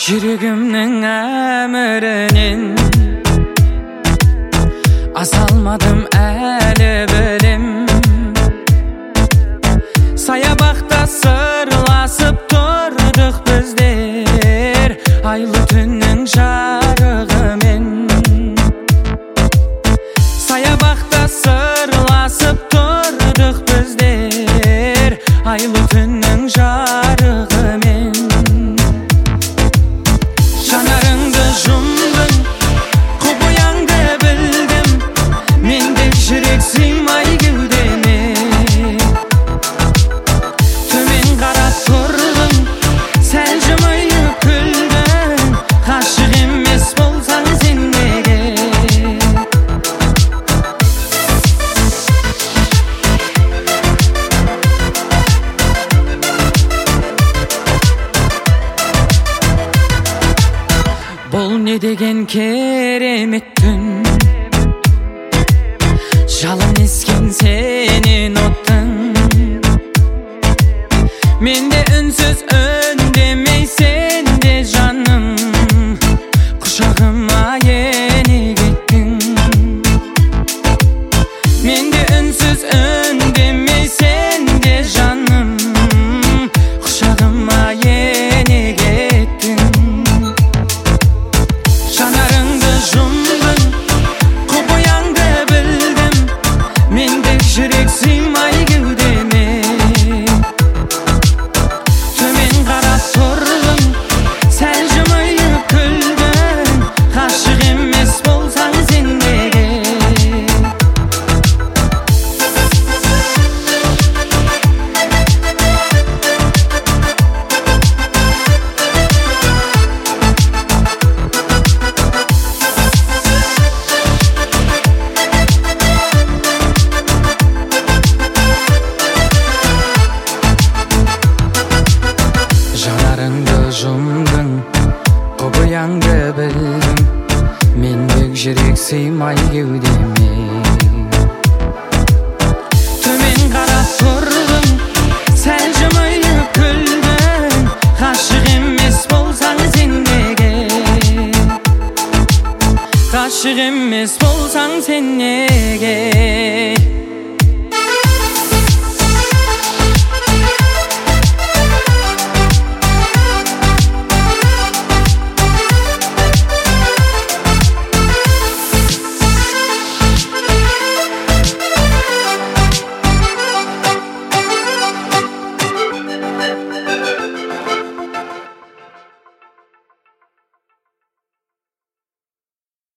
Yüreğimnin əmrinin azalmadım əli belim. Sayabaqda sırlasıb durduk bizler, aylı tünün jarığı men. Sayabaqda sırlasıb durduk bizler, aylı tünün jarığı men. Şanarыңды жұмдың, құбыянды білдім, мендек жүрек сыймай кеудеме. Төмен қарап тұрдың, сәл жымиып күлдің, ғашық емес болсаң сен неге? Бұл не деген керемет түн, жалын ескен сенен оттың. Мен де үнсіз үндемей, сен де жаным, құшағыма ене кеттің. Мен де үнсіз үндемей, сен де жаным, құшағыма ене кеттің. Şanarыңды жұмдың, құбыянды білдім, мендек жүрек сыймай кеудеме. Төмен қарап тұрдың, сәл жымиып күлдің, ғашық емес болсаң сен неге? Жанарыңды жұмдың, құбыянды білдім, мендек жүрек сыймай кеудеме. Төмен қарап тұрдың, сәл жымиып күлдің, ғашық емес болсаң сен неге? Ғашық емес болсаң сен неге?